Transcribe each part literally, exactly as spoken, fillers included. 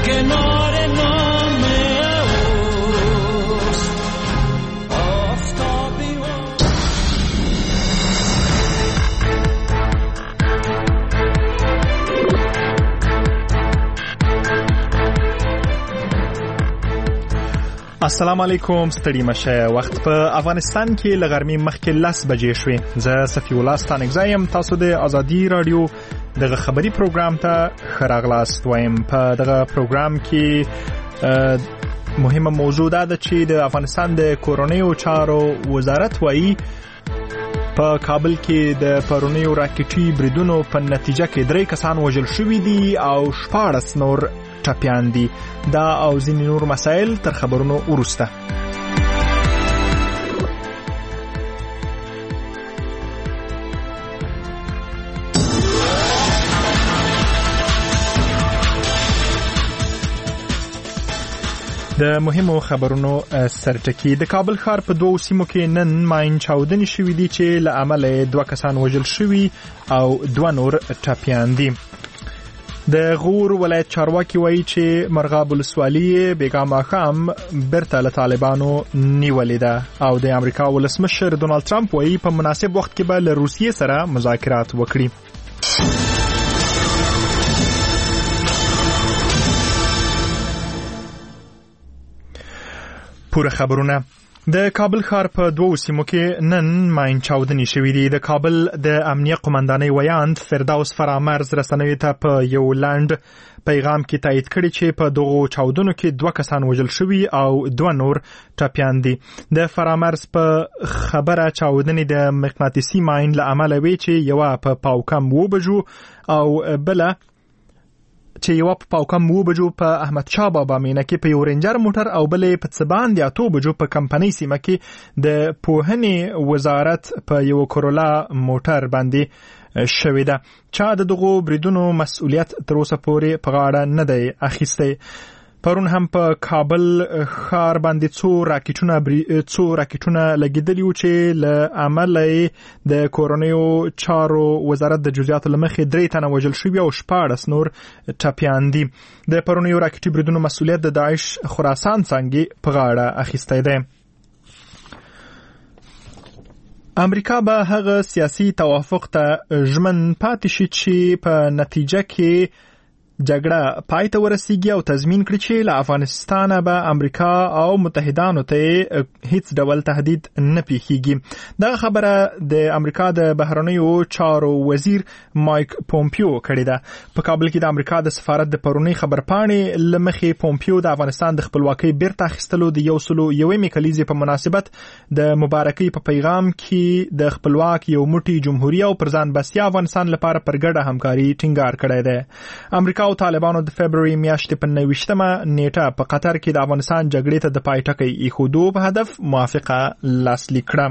کنار نام اوست آفتابی و السلام علیکم. ستړي مشه. وخت په افغانستان کې لغرمې مخکې لس بجې شوې. زه صفی الله ستانګزایم. تاسو د ازادي رادیو دغه خبری پروګرام ته خراغلاست وایم. په دغه پروګرام کې مهمه موضوع ده چې د افغانستان د کورونیو چارو وزارت وایي په کابل کې د پرونیو راکټي بریدونو په نتیجه کې درې کسان وژل شوي دي او شپاړس نور ټپیان دي. دا او ځینې نور مسایل تر خبرونو وروسته. د مهمو خبرونو سرټکی. د کابل ښار په دوو سیمو کې نن ماین چاودنې شوې دي چې له امله دوه کسان وژل شوي او دوه نور ټپیان دي. د غور ولایت چارواکي وایي چې مرغاب ولسوالي بیګا ماښام بیرته له طالبانو نیولې ده او د امریکا ولسمشر ډونالد ټرمپ وایي په مناسب وخت کې به له روسیې سره مذاکرات وکړي. پوره خبرونه. د کابل ښار په دوو سیمو کې نن ماین چاودنې شوې دي. د کابل د امنیه قومندانۍ ویاند فردوس فرامرز رسنیو ته په یو لنډ پیغام کې تایید کړی چې په دغو چاودنو کې دوه کسان وژل شوي او دوه نور ټپیان دي. د فرامرز په خبره چاودنې د مقناطیسي ماین له امله وي چې یوه په پاوکم و بجو او بله چې یو په پاوکم و بجو په احمد شاه بابا مینه کې په یو رینجر موټر او بلې په څبان د اتو بجو په کمپنۍ سیمه کې د پوهنې وزارت په یو کورولا موټر باندې شوې ده. چا د دغو بریدونو مسؤلیت تر اوسه پورې په غاړه نه دی اخیستی. پرون هم په کابل ښار باندې څو راکټونه څو راکټونه لګیدلي وو چې له امله د کورونیو چارو وزارت د جزئیاتو له مخې درې تنه وژل شوي او شپاړس نور ټپیان دي. د پرونیو راکټي بریدونو مسؤلیت د داعش خراسان څانګې په غاړه اخیستی دی. امریکا به هغه سیاسي توافق ته ژمن پاتې شي چې په نتیجه کې جګړه پای ته ورسیږي او تضمین کړي چې له افغانستانه به امریکا او متحدانو ته هیڅ ډول تهدید نه پیښیږي. دا خبره د امریکا د بهرنیو چارو وزیر مایک پومپیو کړې ده. په کابل کې د امریکا د سفارت د پرونی خبرپاڼې لمخې پومپیو د افغانستان د خپلواکۍ بیرته اخیستلو د یو سلو یوې کلیزې په مناسبت د مبارکۍ په پیغام کې د خپلواک یو موټی جمهوریت او پر ځان بسیا افغانستان لپاره پر ګډه همکاري ټینګار کړی ده. امریکا او طالبانو د فبروري میاشتې په نویشتمه نیټه په قطر کې د افغانستان جګړې ته د پای ټکی ایښودو په هدف موافقه لاسلیک کړه.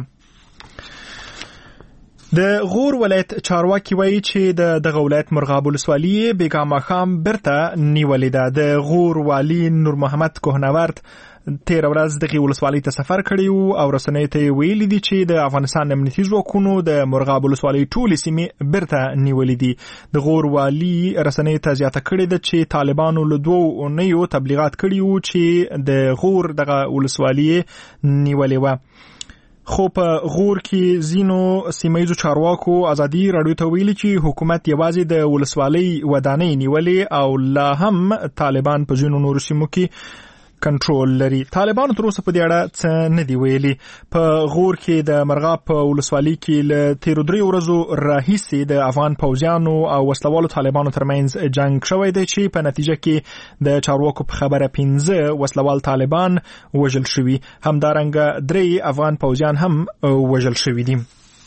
د غور ولایت چارواکي وایي چې د دغه ولایت مرغاب ولسوالي بیګا ماښام بیرته نیولې ده. د غور والي نور محمد کوهنورد تیر ورځ دغه ولسوالۍ ته سفر کړی وو او رسنیو ته ویلي دي چې د افغانستان امنیتي ځواکونو د مرغاب ولسوالۍ ټولې سیمې بیرته نیولې دي. د غور والي رسنیو ته زیاته کړې ده چې طالبانو له دوو اونیو تبلیغات کړي وو چې د غور دغه ولسوالۍ نیولې وه. خو په غور کې ځینو سیمایي چارواکو ازادي راډیو ته ویلي چې حکومت یوازې د ولسوالۍ ودانۍ نیولې او لا هم طالبان په ځینو نورو سیمو کې کنټرول لري. طالبانو تر اوسه په دې اړه څه نه دی ویلي. په غور کې د مرغاب په ولسوالۍ کې له تیرو دریو ورځو راهیسې د افغان پوځیانو او وسلوالو طالبانو ترمنځ جنگ شوی دی چې په نتیجه کې د چارواکو په خبره پنځه وسلوال طالبان وژل شوي. همدارنګه درې افغان پوځیان هم وژل شوي دي.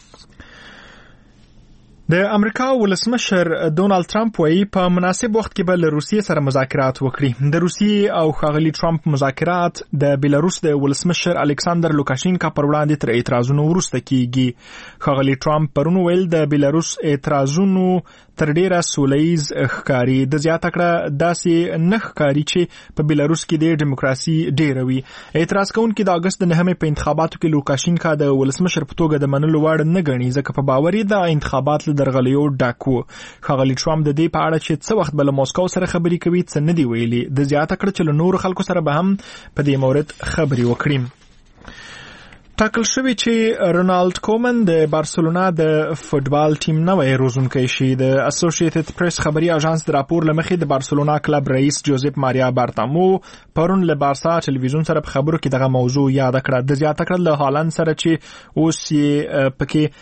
د امریکا ولسمشر ډونالد ټرمپ وایي په مناسب وخت کې به له روسیې سره مذاکرات وکړي. د روسیې او ښاغلي ټرمپ مذاکرات د بیلاروس د ولسمشر الکساندر لوکاشینکا پر وړاندې تر اعتراضونو وروسته کیږي. ښاغلي ټرمپ پرون ویل د بیلاروس اعتراضونو تر ډیره سولهییز ښکاري. د زیاته کړه داسې نه ښکاري چې په بیلاروس کې د ډیموکراسي ډیره وي. اعتراض کوونکي د اگست د نهمې په انتخاباتو کې لوکاشینکا د ولسمشر په توګه د منلو وړ نه ګڼي ځکه په باور یې د انتخابات له درغلیو ډک و. ښاغلي ټرمپ د دې په اړه چې څه وخت به له موسکو سره خبرې کوي څه نه دی ویلي. د زیاته کړ چې له نورو خلکو سره به هم په دې مورد خبرې وکړي. ټاکل شوی چې رونالد کومن د بارسلونا د فوتبال ټیم نوی روزونکی شي. د اسوسییټډ پریس خبري اژانس د راپور لمخې د بارسلونا کلب رئیس جوزیپ ماریا بارتامو پرون له بارسا ټلویزیون سره په خبرو کې دغه موضوع یاد کړه. د زیاته کړ له هالند سره چې اوس یې پکې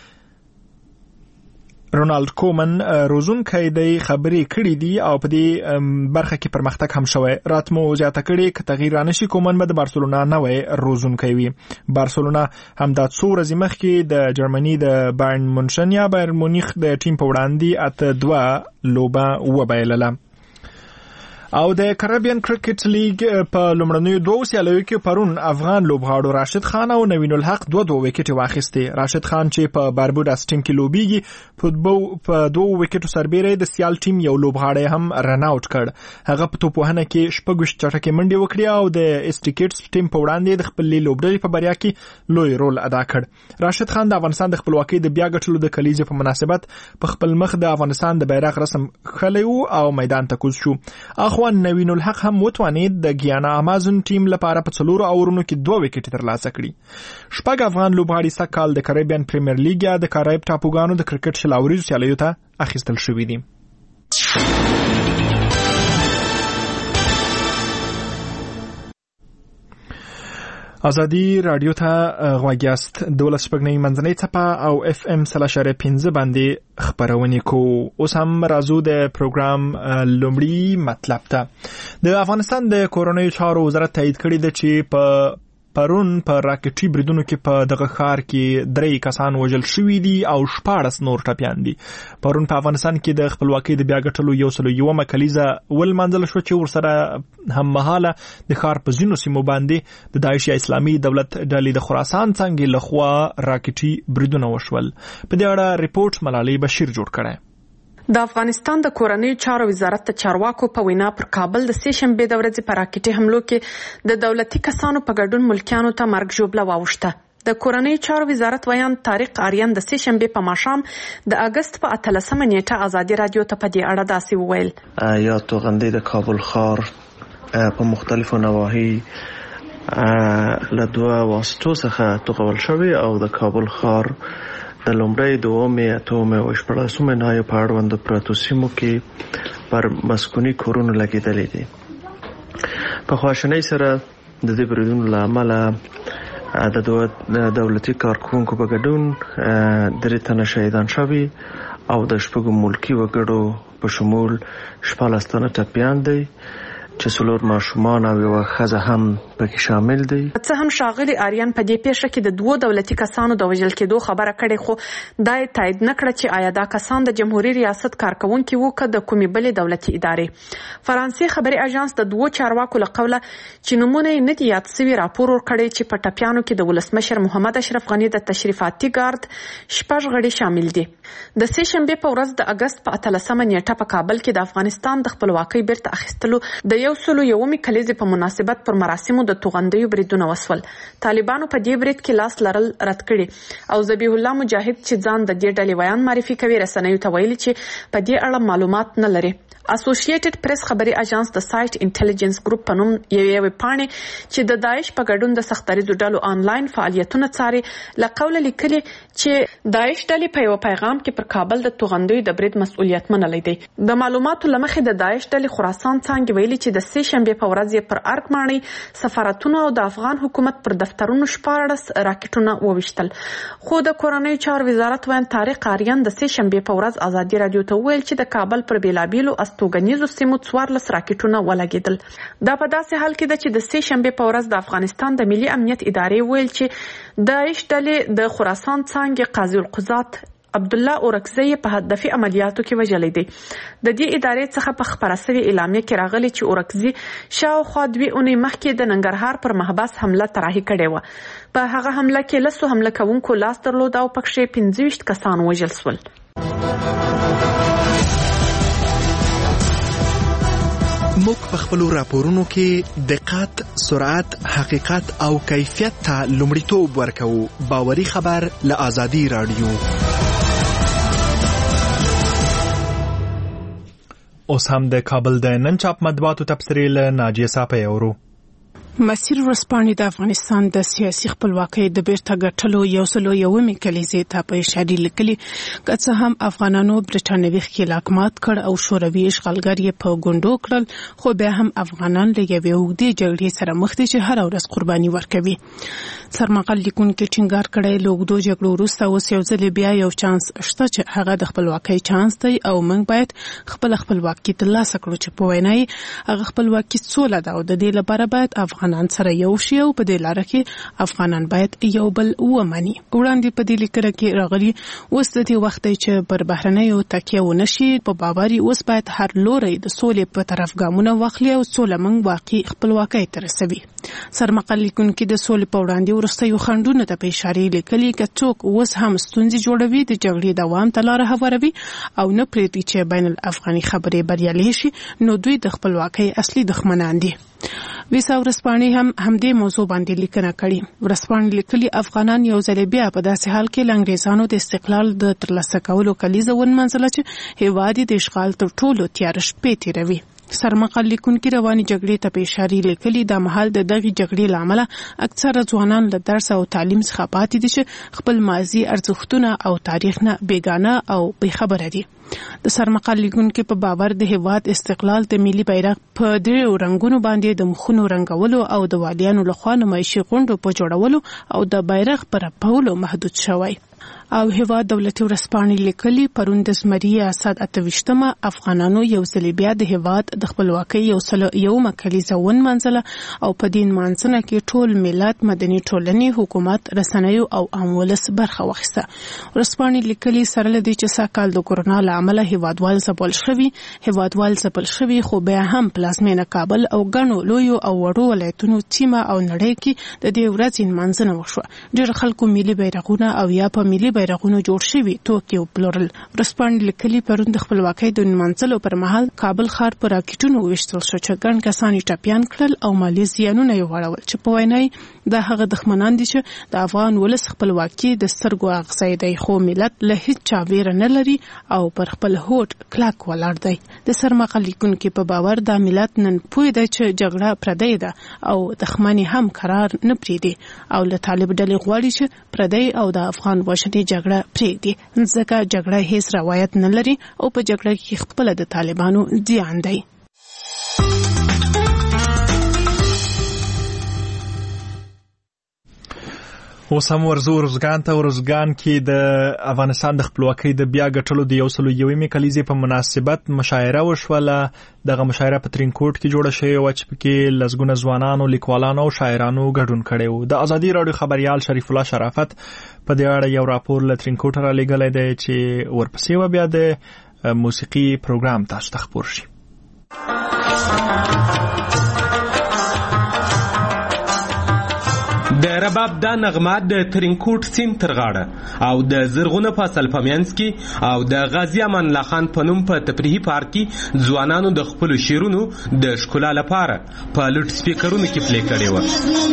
رونالد کومن روزونکی دی خبرې کړې دي او په دې برخه کې پرمختګ هم شوی. راتمو زیاته کړي که تغییر رانشي کومن به د بارسلونا نوی روزونکی وي. بارسلونا هم دا څو ورځې مخکې د جرمني د بایرن مونشن یا بایرن مونیخ د ټیم په وړاندې اته دوه لوبه وبایلله. او د کریبین کرکټ لیگ په لومړنیو دوه سیالیو کې پرون افغان لوبغاړو راشد خان او نوین الحق دوه دوه وکټ واخیستې. راشد خان چې په باربوډاس ټیم کې لوبيږي په دوه وکټو سربېره د سیال ټیم یو لوبغاړی هم رن آوټ کړ. هغه په توپوهنه کې شپږ چټکې منډې وکړې او د اسټیکټس ټیم په وړاندې د خپل لوبډلې په بریا کې لوی رول ادا کړ. راشد خان د افغانستان د خپلواکۍ د بیا ګټلو د کلیزې په مناسبت په خپل مخ د افغانستان د بیرغ رسم خلې او میدان ته کوز شو. اخو نوین الحق هم وتوانید د ګیانا امازون ټیم لپاره په څلورو اورونو کې دوه وکټ ترلاسه کړي. شپږ افغان لوبغاړي سږ د کریبین پریمیر لیګ یا د کارایب ټاپوګانو د کرکټ شلاوریزو سیالیو ته اخیستل شوي دي. ازادي رادیو ته غوږ یاست. دولس شپږنۍ منځنۍ څپه او اف ام سل اشاریه پنځه باندې خپرونې کوو. اوس هم راځو د پروګرام لومړي مطلب ته. د افغانستان د کورنیو چارو وزارت تایید کړی دی چې په پرون په راکټي بریدونو کې په دغه ښار کې درې کسان وژل شوي دي او شپاړس نور ټپیان دي. پرون په افغانستان کې د خپلواکۍ د بیا ګټلو یو سل یومه کلیزه ولمانځل شوه چې ورسره هم مهاله د ښار په ځینو سیمو باندې د داعش یا اسلامي دولت ډلې د خراسان څنګه لخوا راکټي بریدونه وشول. په دې اړه ریپورت ملالۍ بشیر جوړ کړی. د افغانستان د کورنیو چارو وزارت د چارواکو په وینا پر کابل د سې شنبې د ورځې په راکټي حملو کې د دولتي کسانو په ګډون ملکیانو ته مرګ ژوبله واوښته. د کورنیو چارو وزارت ویان طارق آریان د سې شنبې په ماښام د اګست په اتلسمه نیټه ازادي رادیو ته په دې اړه داسې وویل. یا توغندې د کابل ښار په مختلفو نواحي له دوه واسطو څخه توغول شوی او د کابل ښار د لومړی دومې اتمې او شپاړسمې نایو په اړوند پرتو سیمو کې پر مسکوني کورونو لګېدلې دي. په خواشینۍ سره د دې بریدونو له امله د دوه دولتي کارکوونکو په ګډون درې تنه شهیدان شوي او د شپږو ملکي وګړو په شمول شپاړس تنه ټپیان دي چې څلور ماشومان او یوه ښځه هم پکې شامل دي. څه هم ښاغلي آریان په دې پیښه کې د دوو دولتي کسانو د وژل کېدو خبره کړې خو دا یې تایید نه کړه چې آیا دا کسان د جمهوریت ریاست کارکوونکي وو که د کومې بلې دولتي ادارې. فرانسې خبري اژانس د دوو چارواکو له قوله چې نومونه یې نه دي یاد سوي راپور ورکړی چې په ټپیانو کې د ولسمشر محمد اشرف غني د تشریفاتي ګارد شپږ غړي شامل دي. د سې شنبې په ورځ د اګست په اتلسمه نیټه په کابل کې د افغانستان د خپلواکۍ بیرته اخیستلو د یو سلو یومې کلیزې په مناسبت پر مراسمو د توغندیو بریدونه وسول. طالبانو په دې برید کې لاس لرل رد کړي او ذبیح الله مجاهد چې ځان د دې ډلې ویان معرفي کوي رسنیو ته ویلي چې په دې اړه معلومات نه لري. اسوسییټډ پریس خبري اژانس د سایت انټيليجنس ګروپ په نوم یوې پاڼې چې د داعش په ګډون د سختریزو ډلو آنلاین فعالیتونه څاري له قوله لیکلي چې داعش ډلې په یو پیغام کې پر کابل د توغندیو د برید مسؤلیت منلی دی. د معلوماتو لمخې د داعش ډلې خراسان څنګه ویلي چې د سې شنبې په ورځ یې پر ارګ ماڼۍ سفارتونو او د افغان حکومت پر دفترونو شپاړس راکټونه وویشتل. خو د کورنیو چارو وزارت ویان طارق آریان د سې شنبې په ورځ ازادي رادیو ته ویل چې د کابل پر بیلابیلو توګنیزو سیمو څوارلس راکټونه ولګېدل. دا په داسې حال کې ده چې د سې شنبې په ورځ د افغانستان د ملي امنیت ادارې ویل چې داعش ډلې د خراسان څانګې قاضي القضات عبدالله اورکزی په هدفي عملیاتو کې وژلی دی. د دې ادارې څخه په خپره سوي اعلامیه کې راغلی چې اورکزی شاوخوا دوې اونۍ مخکې د ننګرهار پر محبس حمله طراحي کړې وه. په هغه حمله کې لسو حمله کوونکو لاس درلود او پکښې پنځه ویشت کسان وژل سول. موږ په خپلو راپورونو کې دقت، سرعت، حقیقت او کیفیت ته لومړیتوب ورکوو. باوري خبر له ازادي رادیو. اوس هم د کابل د نن چاپ مطبوعاتو تبصرې له ناجیه صافی اورو. مسیر ورځپاڼې د افغانستان د سیاسي خپلواکۍ د بیرته ګټلو یو سلو یومې کلیزې ته په اشاره لیکلي که څه هم افغانانو برټانوي ښکېلاک مات کړ او شوروي اشغالګر یې په ګونډو کړل، خو بیا هم افغانان له یوې اوږدې جګړې سره مخ دي چې هره ورځ قرباني ورکوي. سرمقال لیکونکي ټینګار کړی له اوږدو جګړو وروسته اوس یو ځل بیا یو چانس شته چې هغه د خپلواکۍ چانس دی او موږ باید خپله خپلواکي ترلاسه کړو چې په وینا یې هغه خپلواکي سوله ده او د دې لپاره باید افغانان سره یو شي او په دې لاره کې افغانان باید یو بل ومني. وړاندې په دې لیکنه کې راغلي اوس د دې وخت دی چې پر بهرنیو تکیه ونه شي، په باور اوس باید هر لوری د سولې په طرف ګامونه واخلي او سوله موږ واقعي خپلواکۍ ته رسوي. سرمقال لیکونکي د سولې په وړاندې وروستیو خنډونو ته په اشاره لیکلي که څوک اوس هم ستونزې جوړوي د جګړې دوام ته لاره هواروي او نه پرېږدي چې بین الافغاني خبرې بریالۍ شي، نو دوی د خپلواکۍ اصلي دښمنان دي. ویسا ورځپاڼې هم همدې موضوع باندې لیکنه کړې. ورځپاڼې لیکلي افغانان یو ځل بیا په داسې حال کې له انګریزانو د استقلال د ترلاسه کولو کلیزه ونمنځله چې هېواد یې د اشغال تر ټولو تیاره شپې تېروي. سرمقال لیکونکي رواني جګړې ته په اشاره لیکلي دا مهال د دغې جګړې له امله اکثره ځوانان له درس او تعلیم څخه پاتې دي چې خپل ماضي ارزښتونه او تاریخ نه بېګانه او بېخبره دي. د سرمقال لیکونکي په باور د هېواد استقلال د ملي بیرغ په درېو رنګونو باندې د مخونو رنګولو او د والیانو لخوا نمایشي غونډو په جوړولو او د بیرغ په رپولو محدود شوی. او هېواد دولتي ورځپاڼې لیکلي پرون د زمري اسد اته ویشتمه افغانانو یو ځل بیا د هېواد د خپلواکۍ یو سل یومه کلیزه ونمنځله او په دې نمانځنه کې ټول ملت، مدني ټولنې، حکومت، رسنیو او عام ولس برخه واخیسته. ورځپاڼې لیکلي سره له دې چې سږ کال د کرونا له امله هېوادوال ځپل شوي هېوادوال ځپل شوي خو بیا هم پلازمینه کابل او ګڼو لویو او وړو ولایتونو سیمه او نړۍ کې د دې ورځې نمانځنه وشوه. ډېر خلکو ملي بیرغونه او یا په ملي بیرغونو جوړ شوي توکي وپلورل. ورځپاڼې لیکلي پرون د خپلواکۍ د نمانځلو پر مهال کابل ښار په راکټونو وویشتل شو چې ګڼ کسان یې ټپیان کړل او مالي زیانونه یې واړول چې په وینا یې دا هغه دښمنان دي چې د افغان ولس خپلواکي د سترګو اغزی دی، خو ملت له هیڅ چا ویره نه لري او پر خپل هوډ کلک ولاړ دی. د سرمقال لیکونکي په باور دا ملت نن پوه دی چې جګړه پردۍ ده او دښمن هم قرار نه پرېږدي او له طالب ډلې غواړي چې پردۍ او د افغان وژنې جګړه پرېږدي، ځکه جګړه هیڅ روایت نه لري او په جګړه کې خپله د طالبانو زیان دی. اوس هم ورزو ورزګان ته. ورزګان کې د افغانستان د خپلواکۍ د بیا ګټلو د یو سلو یومې کلیزې په مناسبت مشاعره وشوله. دغه مشاعره په ترینکوټ کې جوړه شوې وه چې پکې لسګونه ځوانانو، لیکوالانو او شاعرانو ګډون کړی و. د ازادي راډیو خبریال شریف الله شرافت په دې اړه یو راپور له ترینکوټ را لېږلی دی چې ورپسې به بیا د موسیقي پروګرام تاسو ته خپور شي. د رباب دا نغمات د ترینکوټ سیند تر غاړه او د زرغونه فاصل په منځ کې او د غازي امان الله خان په نوم په تفریحي پارک کې ځوانانو د خپلو شعرونو د ښکلا لپاره په لوډ سپیکرونو کې پلی کړې وه.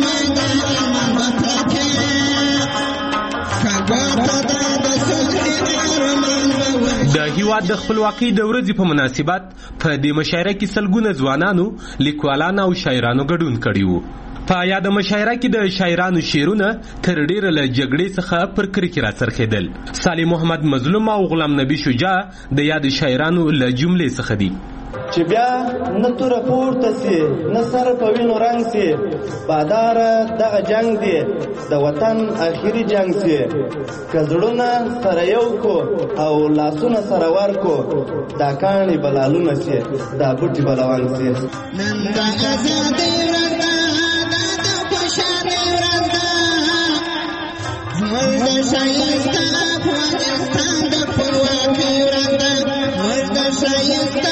د هیواد د خپلواکۍ د ورځې په مناسبت په دې مشاعره کې سلګونه ځوانانو، لیکوالانو او شاعرانو ګډون کړي وو. په یاد مشاعره کې د شاعرانو شعرونه تر ډیره له جګړې څخه پر کرکې راڅرخېدل. صالح محمد مظلوم او غلام نبی شجاع د یاد شاعرانو له جملې څخه دي. چې بیا نه توره پورته سي نه سر په وینو رنګ سي، باداره دغه جنگ دی د وطن اخري جنگ سي، که زړونه سره یو کو او لاسونه سره ورکو دا کاڼي بلالونه سي دا بوټي بلوان سي. نن د ازادۍ ورځ ده دا د خوشحالۍ ورځ ده، زموږ د ښایسته افغانستان د خپلواکۍ ورځ ده، زموږ د ښایسته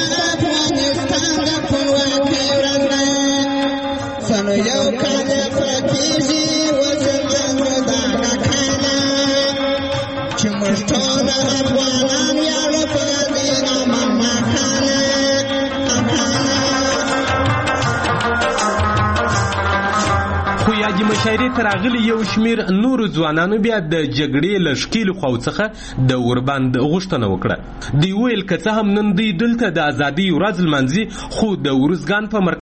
سنو یو کال پرکیږي وزمانو دا کاله چې موږ ټول افغانان یاړو په دې نامه کاله. خو یاد دغه مشاعرې ته راغلي یو شمیر نورو ځوانانو بیا د جګړې له ښکیلو خواو څخه د ورباند غوښتنه وکړه. دوی ویل که څه هم نن دوی دلته د ازادۍ ورځ لمانځي خو د ارزګان په